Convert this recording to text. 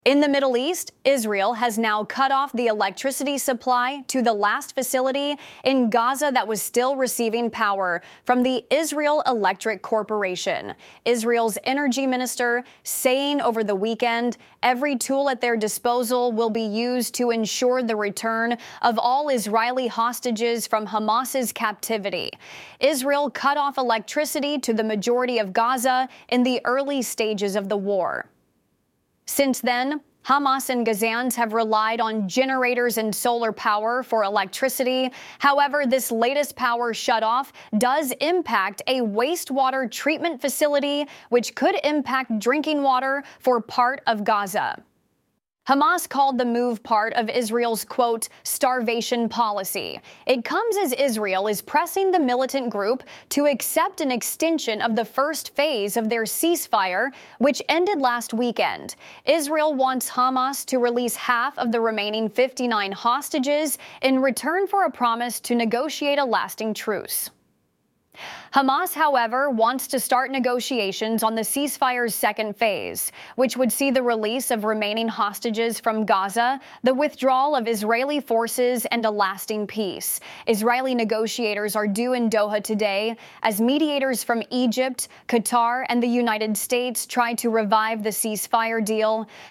In the Middle East, Israel has now cut off the electricity supply to the last facility in Gaza that was still receiving power from the Israel Electric Corporation. Israel's energy minister saying over the weekend, every tool at their disposal will be used to ensure the return of all Israeli hostages from Hamas's captivity. Israel cut off electricity to the majority of Gaza in the early stages of the war. Since then, Hamas and Gazans have relied on generators and solar power for electricity. However, this latest power shutoff does impact a wastewater treatment facility, which could impact drinking water for part of Gaza. Hamas called the move part of Israel's, quote, starvation policy. It comes as Israel is pressing the militant group to accept an extension of the first phase of their ceasefire, which ended last weekend. Israel wants Hamas to release half of the remaining 59 hostages in return for a promise to negotiate a lasting truce. Hamas, however, wants to start negotiations on the ceasefire's second phase, which would see the release of remaining hostages from Gaza, the withdrawal of Israeli forces, and a lasting peace. Israeli negotiators are due in Doha today as mediators from Egypt, Qatar, and the United States try to revive the ceasefire deal.